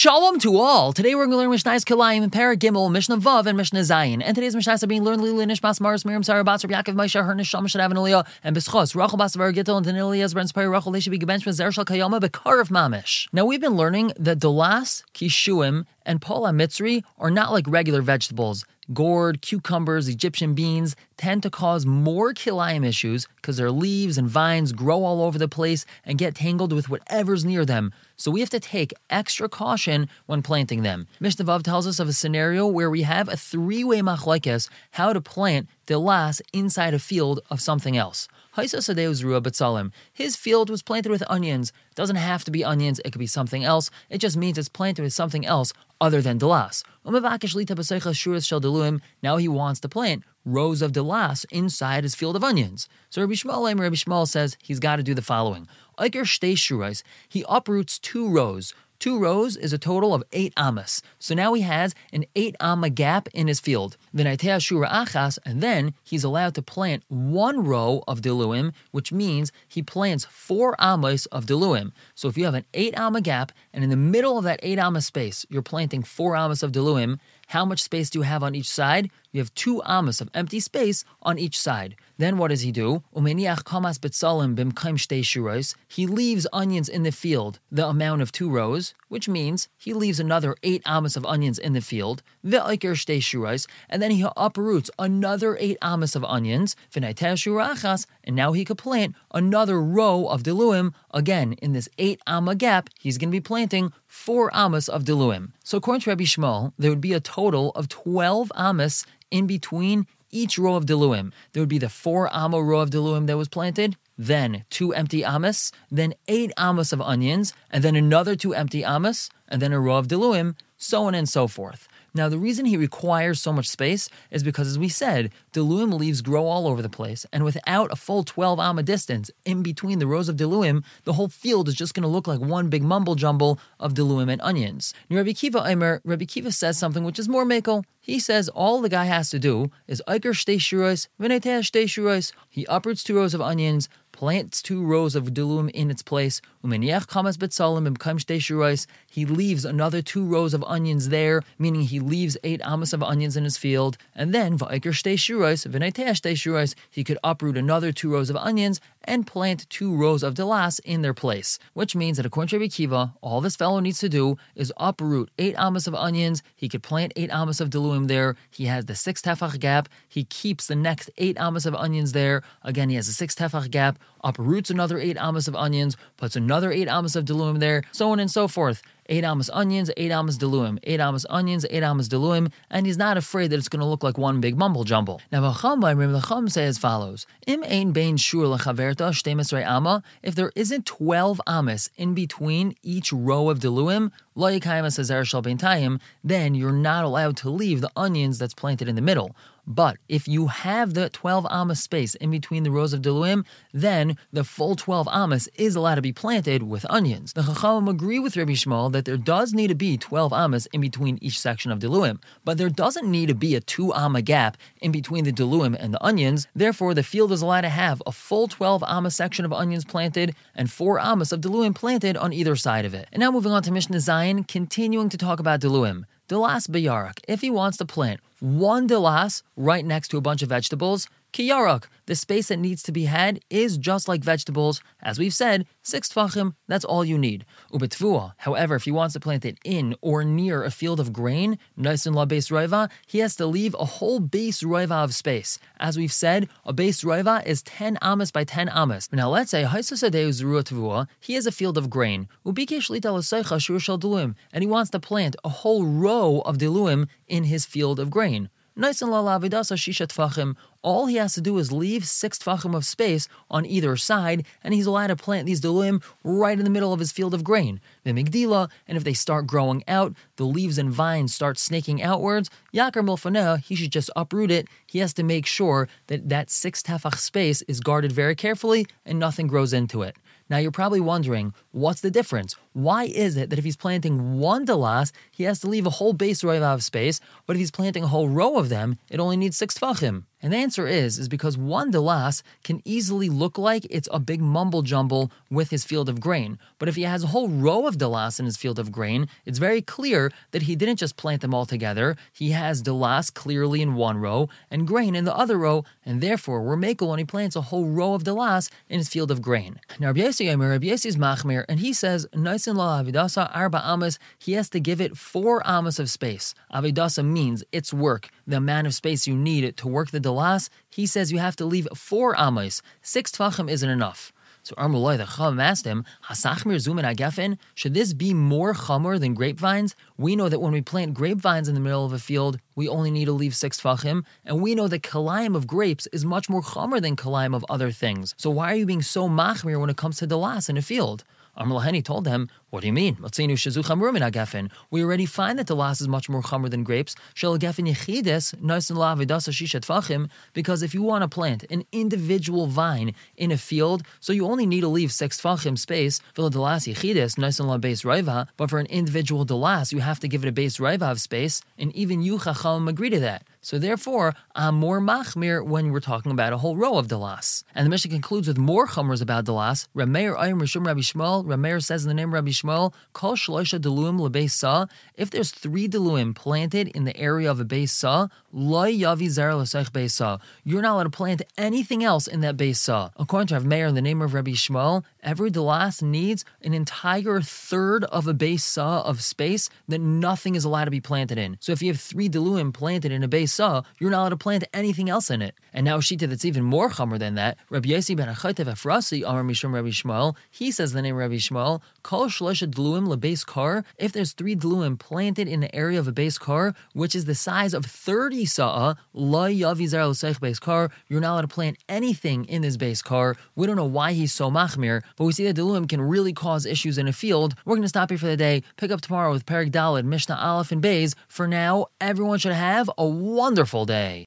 Shalom to all! Today we're going to learn Mishnah's Kilayim in Perek Gimel, Mishnah Vav, and Mishnah Zayin. And today's Mishnahs are being learned Lili Nishmas Maris Miriam Sarah Bas Rabbi Yaakov Moshe Her Nisham Shadav and Aliyah and Beschos Rachel Bas Var Gittel and Tanilias Brent Spire Rachel Leshi Begebench with Zershal Kayama Bekar of Mamish. Now we've been learning that Dolas, Kishuim, and Pola Mitzri are not like regular vegetables. Gourd, cucumbers, Egyptian beans tend to cause more kilayim issues because their leaves and vines grow all over the place and get tangled with whatever's near them. So we have to take extra caution when planting them. Mishnah Vav tells us of a scenario where we have a three-way machlekes how to plant delas inside a field of something else. His field was planted with onions. It doesn't have to be onions, it could be something else. It just means it's planted with something else other than delas. Now he wants to plant rows of delas inside his field of onions. So Rabbi Shmuel says he's got to do the following. He uproots 2 rows. 2 rows is a total of 8 amas. So now he has an 8 amma gap in his field. And then he's allowed to plant 1 row of diluim, which means he plants 4 amas of diluim. So if you have an 8 amma gap, and in the middle of that 8 amma space, you're planting 4 amas of diluim, how much space do you have on each side? You have 2 amas of empty space on each side. Then what does he do? He leaves onions in the field, the amount of 2 rows, which means he leaves another 8 amas of onions in the field, and then he uproots another 8 amas of onions, and now he could plant another row of diluim. Again, in this 8 amma gap, he's going to be planting 4 amas of diluim. So according to Rabbi Shmuel, there would be a total of 12 amas in between each row of diluim. There would be the 4 amma row of diluim that was planted, then 2 empty amas, then 8 amas of onions, and then another 2 empty amas, and then a row of diluim, so on and so forth. Now, the reason he requires so much space is because, as we said, diluim leaves grow all over the place, and without a full 12 amma distance in between the rows of diluim, the whole field is just going to look like one big mumble-jumble of diluim and onions. Now, Rabbi Kiva says something which is more makel. He says all the guy has to do is Eiker shtei shuros, v'neteh shtei shuros. He uproots 2 rows of onions, plants 2 rows of diluim in its place. He leaves another 2 rows of onions there, meaning he leaves 8 amas of onions in his field. And then he could uproot another 2 rows of onions and plant 2 rows of delas in their place. Which means that according to Rabbi Kiva, all this fellow needs to do is uproot 8 amas of onions. He could plant 8 amas of diluim there. He has the 6 tefach gap. He keeps the next 8 amas of onions there. Again, he has a 6 tefach gap. Uproots another 8 amas of onions, puts another 8 amas of diluim there, so on and so forth. 8 amas onions, 8 amas diluim, 8 amas onions, 8 amas diluim, and he's not afraid that it's going to look like one big mumble jumble. Now, the Chacham say as follows: Im ein bein shur lechaverta shtei mesrei amma. If there isn't 12 amas in between each row of diluim, lo yikayim as hazer shel beintayim, then you're not allowed to leave the onions that's planted in the middle. But if you have the 12 amas space in between the rows of diluim, then the full 12 amas is allowed to be planted with onions. The Chachamim agree with Rabbi Shmuel that there does need to be 12 amas in between each section of diluim, but there doesn't need to be a 2 amma gap in between the diluim and the onions. Therefore, the field is allowed to have a full 12 amma section of onions planted and 4 amas of diluim planted on either side of it. And now moving on to Mishnah Zayin, continuing to talk about diluim. Delas beyarak. If he wants to plant 1 delas right next to a bunch of vegetables, kiyarak, the space that needs to be had is just like vegetables. As we've said, 6 tfachim, that's all you need. Ubetvua, however, if he wants to plant it in or near a field of grain, nice and la base roiva, he has to leave a whole base roiva of space. As we've said, a base roiva is 10 amas by 10 amas. Now let's say, he has a field of grain, and he wants to plant a whole row of diluim in his field of grain. Nice and lalavidasa shisha tfachim. All he has to do is leave 6 tfachim of space on either side, and he's allowed to plant these diluim right in the middle of his field of grain. The migdila, and if they start growing out, the leaves and vines start snaking outwards, yakar milfaneh, he should just uproot it. He has to make sure that that 6 tefach space is guarded very carefully and nothing grows into it. Now you're probably wondering, what's the difference? Why is it that if he's planting 1 delas, he has to leave a whole base roiva of space, but if he's planting a whole row of them, it only needs 6 tfachim? And the answer is because one dalas can easily look like it's a big mumble jumble with his field of grain. But if he has a whole row of dalas in his field of grain, it's very clear that he didn't just plant them all together. He has dalas clearly in one row and grain in the other row, and therefore we're makel when he plants a whole row of dalas in his field of grain. Now Rabbi Yossi is machmir, and he says Naisin la avidasa arba amas. He has to give it 4 amas of space. Avidasa means its work, the amount of space you need to work the dalas. He says you have to leave 4 amas. 6 tfachim isn't enough. So Armulai, the Chacham asked him, Hasachmir zumin agafen, should this be more chamor than grapevines? We know that when we plant grapevines in the middle of a field, we only need to leave 6 tfachim, and we know that kalayim of grapes is much more chamor than kalayim of other things. So why are you being so machmir when it comes to dalas in a field? Amr told him, what do you mean? We already find that dalas is much more chamor than grapes. Because if you want to plant an individual vine in a field, so you only need to leave 6 tfachim space. But for an individual dalas, you have to give it a base raiva of space, and even you, Chacham, agree to that. So therefore, I'm more machmir when we're talking about a whole row of dalas. And the Mishnah concludes with more chumras about dalas. Rameir Ayim Rishum Rabbi Shmuel. Rameir says in the name of Rabbi Shmuel, Kol shloisha deluim lebeis sa. If there's 3 deluim planted in the area of a beis sa, lo yavi zer l'seich beis sa. You're not allowed to plant anything else in that beis sa. According to Rav Meir in the name of Rabbi Shmuel, every dalas needs an entire third of a beis sa of space that nothing is allowed to be planted in. So if you have 3 deluim planted in a beis sa, you're not allowed to plant anything else in it. And now a shita that's even more chamor than that, Rabbi Yossi ben Achaytev Efrasi, Amar Mishum Rabbi Shmuel, he says the name of Rabbi Shmuel, Kol shlosha deluim lebeis kar. If there's 3 deluim planted in the area of a beis kar, which is the size of 30 sa'ah, lo yavi zar l'seich beis kar, you're not allowed to plant anything in this beis kar. We don't know why he's so machmir, but we see that deluim can really cause issues in a field. We're going to stop here for the day. Pick up tomorrow with Perek Daled, Mishnah Aleph and Beis. For now, everyone should have a wonderful day.